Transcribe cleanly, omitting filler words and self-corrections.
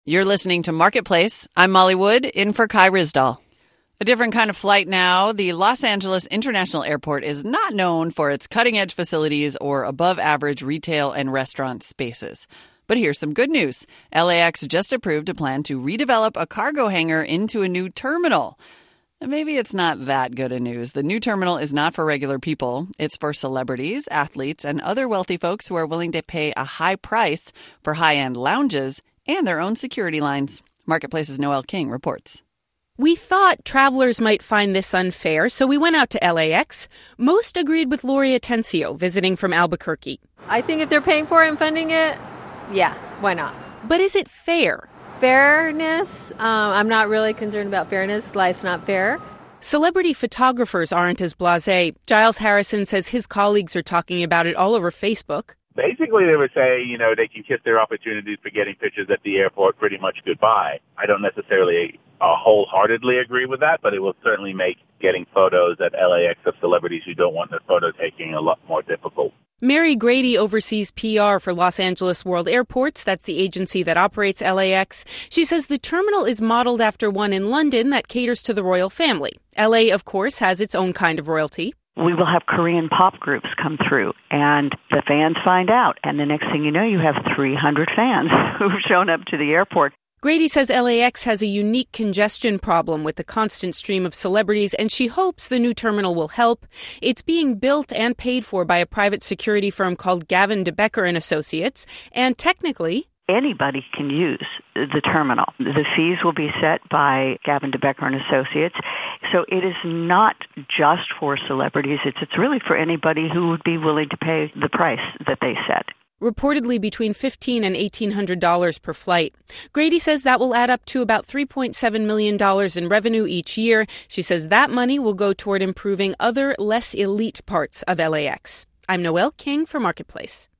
You're listening to Marketplace. I'm Molly Wood, in for Kai Ryssdal. A different kind of flight now. The Los Angeles International Airport is not known for its cutting-edge facilities or above-average retail and restaurant spaces. But here's some good news. LAX just approved a plan to redevelop a cargo hangar into a new terminal. Maybe it's not that good of news. The new terminal is not for regular people. It's for celebrities, athletes, and other wealthy folks who are willing to pay a high price for high-end lounges and their own security lines. Marketplace's Noel King reports. We thought travelers might find this unfair, so we went out to LAX. Most agreed with Lori Atencio, visiting from Albuquerque. I think if they're paying for it and funding it, yeah, why not? But is it fair? Fairness? I'm not really concerned about fairness. Life's not fair. Celebrity photographers aren't as blasé. Giles Harrison says his colleagues are talking about it all over Facebook. Basically, they would say, they can kiss their opportunities for getting pictures at the airport pretty much goodbye. I don't necessarily wholeheartedly agree with that, but it will certainly make getting photos at LAX of celebrities who don't want their photo taking a lot more difficult. Mary Grady oversees PR for Los Angeles World Airports. That's the agency that operates LAX. She says the terminal is modeled after one in London that caters to the royal family. LA, of course, has its own kind of royalty. We will have Korean pop groups come through, and the fans find out. And the next thing you know, you have 300 fans who've shown up to the airport. Grady says LAX has a unique congestion problem with the constant stream of celebrities, and she hopes the new terminal will help. It's being built and paid for by a private security firm called Gavin DeBecker and Associates, and technically, anybody can use the terminal. The fees will be set by Gavin DeBecker and Associates. So it is not just for celebrities. It's really for anybody who would be willing to pay the price that they set. Reportedly between $1,500 and $1,800 per flight. Grady says that will add up to about $3.7 million in revenue each year. She says that money will go toward improving other, less elite parts of LAX. I'm Noel King for Marketplace.